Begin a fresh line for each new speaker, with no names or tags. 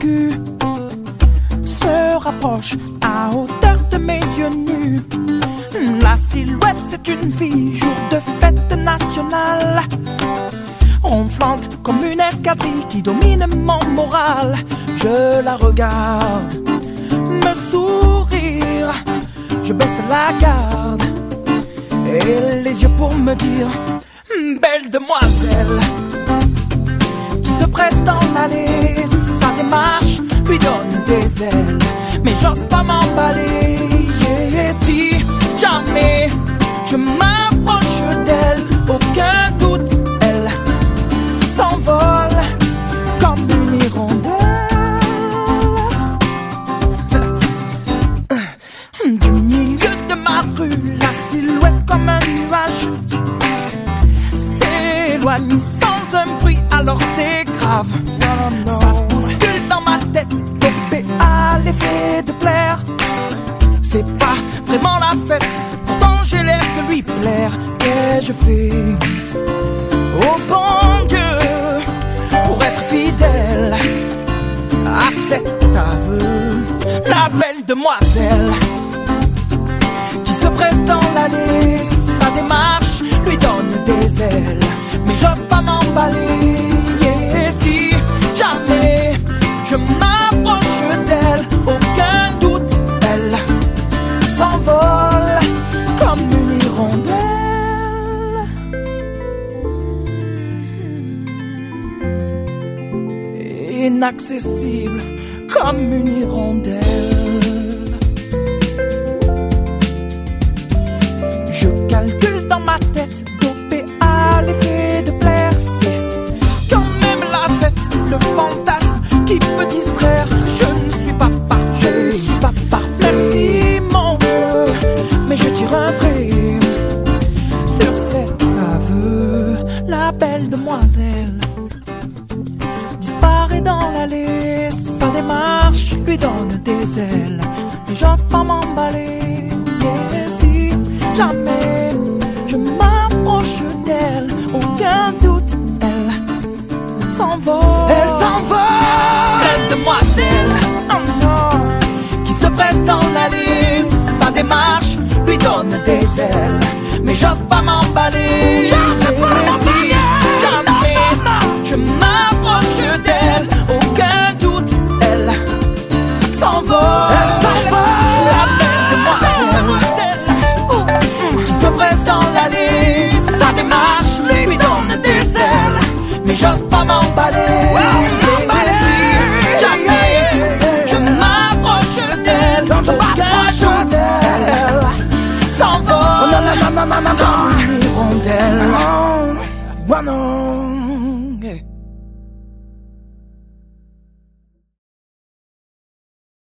figure se rapproche à hauteur de mes yeux nus. La silhouette, c'est une fille, jour de fête nationale, ronflante comme une escadrille qui domine mon moral. Je la regarde me sourire, je baisse la garde et les yeux pour me dire: belle demoiselle. Qui se presse dans l'allée, sa démarche lui donne des ailes, mais j'ose pas m'emballer. Et si jamais je m'approche d'elle, aucun doute, elle s'envole comme une hirondelle. Du milieu de ma rue, la silhouette comme un nuage s'éloigne sans un bruit, alors c'est grave. Ça se bouscule dans ma tête, dopé à l'effet de plaire. C'est pas vraiment la fête, pourtant j'ai l'air de lui plaire. Qu'ai-je fait, oh bon Dieu, pour être fidèle à cet aveu? La belle demoiselle qui se presse dans l'allée, sa démarche lui donne des ailes, mais j'ose pas m'emballer. Et si jamais je m'approche d'elle, aucun doute, elle s'envole comme une hirondelle. Inaccessible comme une hirondelle. Je calcule dans ma tête, dopé à l'effet de plaire. C'est quand même la fête, le fantasme qui peut distraire. Je ne suis pas parfait, je suis pas parfait. Merci mon Dieu, mais je tire un trait sur cet aveu. La belle demoiselle disparaît dans l'allée, sa démarche lui donne des ailes, mais j'ose pas m'emballer. Et si jamais je m'approche d'elle, aucun doute, elle s'envole. Elle s'envole, belle demoiselle, oh non, qui se presse dans l'allée, sa démarche lui donne des ailes, mais j'ose pas m'emballer. J'ose pas m'emballer. Jamais je m'approche d'elle, aucun doute, elle s'envole. Elle s'envole, la belle demoiselle qui se presse dans l'allée, sa démarche lui donne des ailes, mais j'ose pas m'emballer. Si jamais je m'approche d'elle, aucun doute, elle s'envole comme une hirondelle. Oh non.